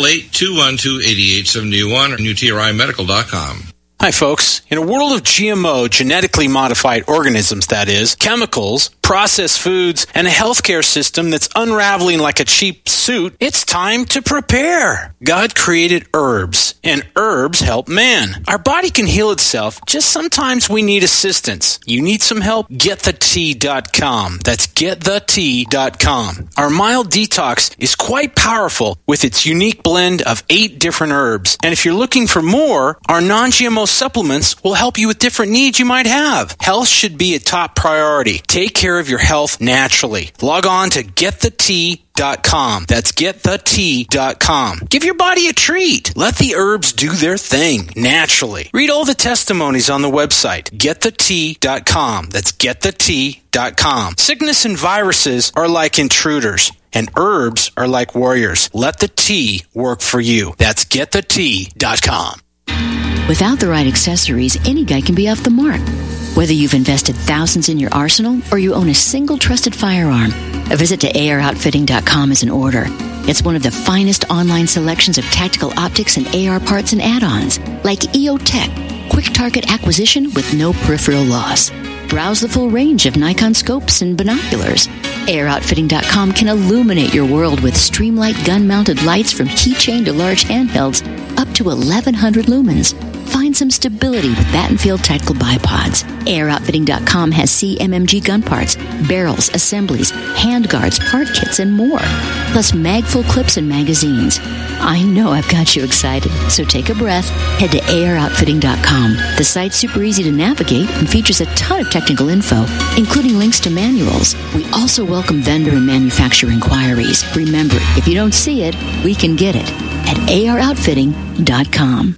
888-212-8871 or NutriMedical.com. Hi, folks. In a world of GMO, genetically modified organisms, that is, chemicals, processed foods, and a healthcare system that's unraveling like a cheap suit, it's time to prepare. God created herbs, and herbs help man. Our body can heal itself, just sometimes we need assistance. You need some help? GetTheTea.com. That's GetTheTea.com. Our mild detox is quite powerful with its unique blend of 8 different herbs. And if you're looking for more, our non-GMO supplements will help you with different needs you might have. Health should be a top priority. Take care of your health naturally. Log on to GetTheTea.com. That's GetTheTea.com. Give your body a treat. Let the herbs do their thing naturally. Read all the testimonies on the website. GetTheTea.com. That's GetTheTea.com. Sickness and viruses are like intruders, and herbs are like warriors. Let the tea work for you. That's GetTheTea.com. Without the right accessories, any guy can be off the mark. Whether you've invested thousands in your arsenal or you own a single trusted firearm, a visit to AROutfitting.com is in order. It's one of the finest online selections of tactical optics and AR parts and add-ons, like EOTech, quick target acquisition with no peripheral loss. Browse the full range of Nikon scopes and binoculars. AROutfitting.com can illuminate your world with Streamlight gun-mounted lights from keychain to large handhelds up to 1,100 lumens. Find some stability with Battenfield Tactical Bipods. AirOutfitting.com has CMMG gun parts, barrels, assemblies, handguards, part kits, and more. Plus mag-full clips and magazines. I know I've got you excited, so take a breath. Head to AirOutfitting.com. The site's super easy to navigate and features a ton of technical info, including links to manuals. We also welcome vendor and manufacturer inquiries. Remember, if you don't see it, we can get it at AROutfitting.com.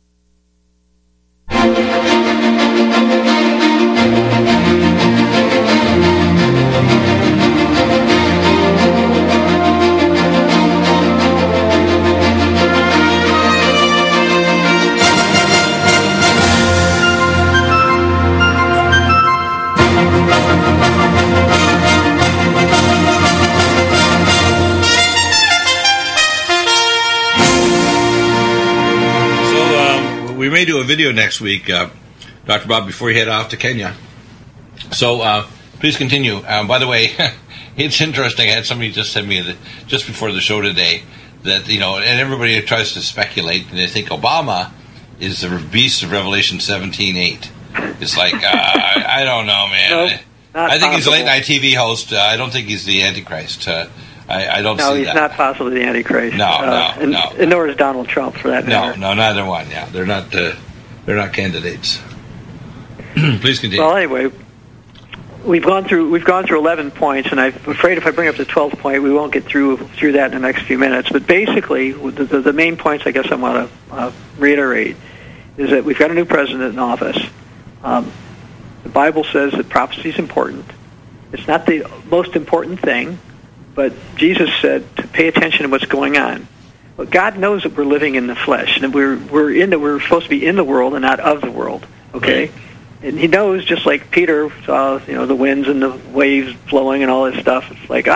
We may do a video next week, Dr. Bob, before you head off to Kenya. So please continue. By the way, it's interesting. I had somebody just send me just before the show today that, and everybody tries to speculate, and they think Obama is the beast of Revelation 17:8. It's like, I don't know, man. Nope, I think he's a late-night TV host. I don't think he's the Antichrist. I don't see that. No, he's not possibly the Antichrist. No. And nor is Donald Trump, for that matter. No, neither one. Yeah, they're not candidates. Please continue. Well, anyway, we've gone through 11 points, and I'm afraid if I bring up the 12th point, we won't get through that in the next few minutes. But basically, the main points I guess I want to reiterate is that we've got a new president in office. The Bible says that prophecy is important. It's not the most important thing, but Jesus said to pay attention to what's going on. But God knows that we're living in the flesh, and we're supposed to be in the world and not of the world. Okay, and He knows, just like Peter saw, the winds and the waves blowing and all this stuff. It's like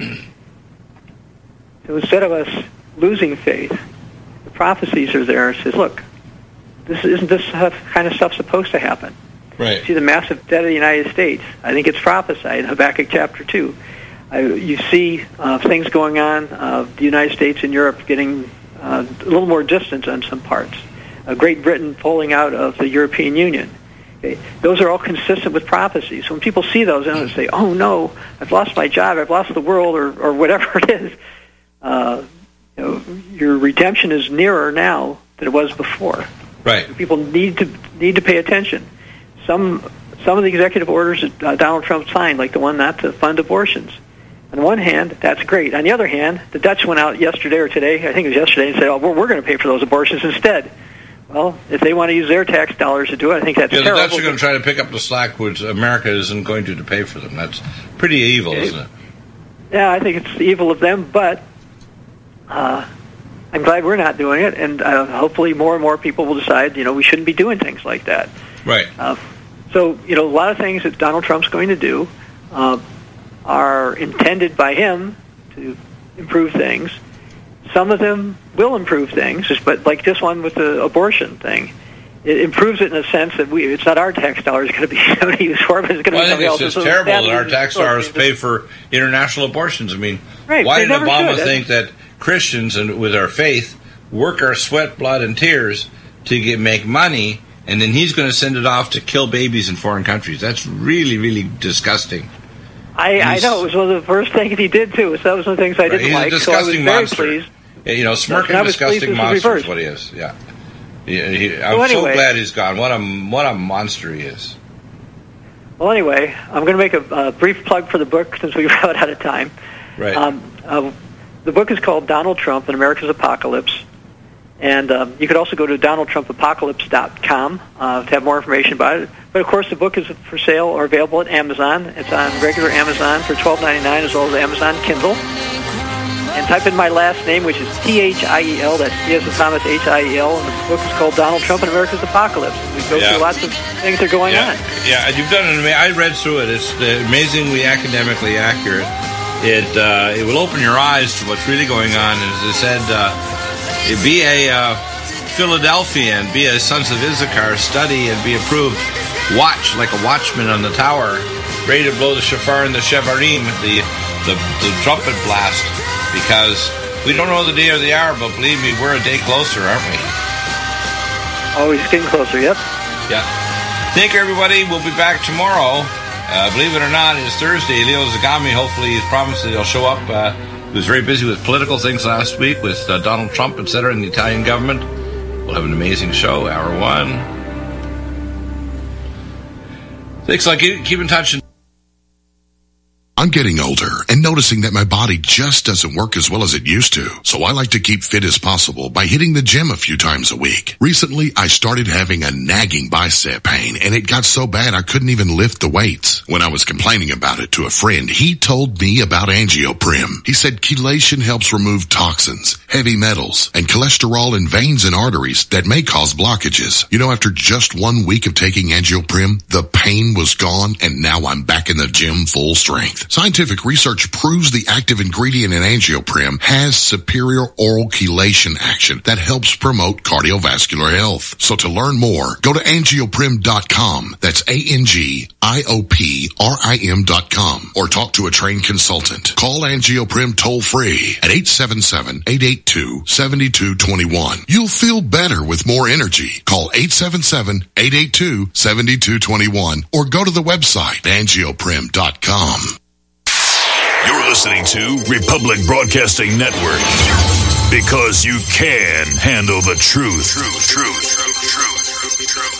So instead of us losing faith, the prophecies are there. It says, look, isn't this kind of stuff supposed to happen? Right. See the massive debt of the United States. I think it's prophesied in Habakkuk chapter 2. You see things going on, the United States and Europe getting a little more distance on some parts. Great Britain pulling out of the European Union. Okay. Those are all consistent with prophecy. So when people see those, they don't say, oh no, I've lost my job, I've lost the world, or whatever it is. Your redemption is nearer now than it was before. Right. People need to pay attention. Some of the executive orders that Donald Trump signed, like the one not to fund abortions. On the one hand, that's great. On the other hand, the Dutch went out yesterday or today, I think it was yesterday, and said, oh, we're going to pay for those abortions instead. Well, if they want to use their tax dollars to do it, I think that's terrible. The Dutch are going to try to pick up the slack, which America isn't going to pay for them. That's pretty evil, isn't it? Yeah, I think it's evil of them, but I'm glad we're not doing it, and hopefully more and more people will decide, we shouldn't be doing things like that. Right. So, a lot of things that Donald Trump's going to do are intended by him to improve things. Some of them will improve things, but like this one with the abortion thing, it improves it in a sense that it's not our tax dollars going to be used for, but it's going to be somebody else's. I think it's just terrible that our tax dollars pay for international abortions. I mean, why did Obama think that Christians, and with our faith, work our sweat, blood, and tears to make money, and then he's going to send it off to kill babies in foreign countries? That's really, really disgusting. I know. It was one of the first things he did, too. So that was one of the things I didn't like. He's a disgusting monster. Pleased. Smirking, disgusting monster is what he is. Yeah. I'm so glad he's gone. What a monster he is. Well, anyway, I'm going to make a brief plug for the book since we've run out of time. Right. The book is called Donald Trump and America's Apocalypse. And you could also go to DonaldTrumpapocalypse.com to have more information about it. But, of course, the book is for sale or available at Amazon. It's on regular Amazon for $12.99 as well as Amazon Kindle. And type in my last name, which is Thiel. That's E as in Thomas, Hiel. And the book is called Donald Trump and America's Apocalypse. We go through lots of things that are going on. Yeah, you've done it. I read through it. It's amazingly academically accurate. It will open your eyes to what's really going on. As I said, be a Philadelphian, be a Sons of Issachar, study and be approved. Watch like a watchman on the tower, ready to blow the shofar and the shevarim, the trumpet blast. Because we don't know the day or the hour, but believe me, we're a day closer, aren't we? Always getting closer, yep. Yeah. Thank you, everybody. We'll be back tomorrow. Believe it or not, it's Thursday. Leo Zagami, hopefully, he's promised that he'll show up. He was very busy with political things last week with Donald Trump, etc., and the Italian government. We'll have an amazing show, hour one. Thanks, keep in touch. I'm getting older and noticing that my body just doesn't work as well as it used to. So I like to keep fit as possible by hitting the gym a few times a week. Recently, I started having a nagging bicep pain, and it got so bad I couldn't even lift the weights. When I was complaining about it to a friend, he told me about Angioprim. He said chelation helps remove toxins, heavy metals, and cholesterol in veins and arteries that may cause blockages. After just 1 week of taking Angioprim, the pain was gone, and now I'm back in the gym full strength. Scientific research proves the active ingredient in Angioprim has superior oral chelation action that helps promote cardiovascular health. So to learn more, go to Angioprim.com. That's ANGIOPRIM.com. Or talk to a trained consultant. Call Angioprim toll-free at 877-882-7221. You'll feel better with more energy. Call 877-882-7221 or go to the website angioprim.com. You're listening to Republic Broadcasting Network. Because you can handle the truth.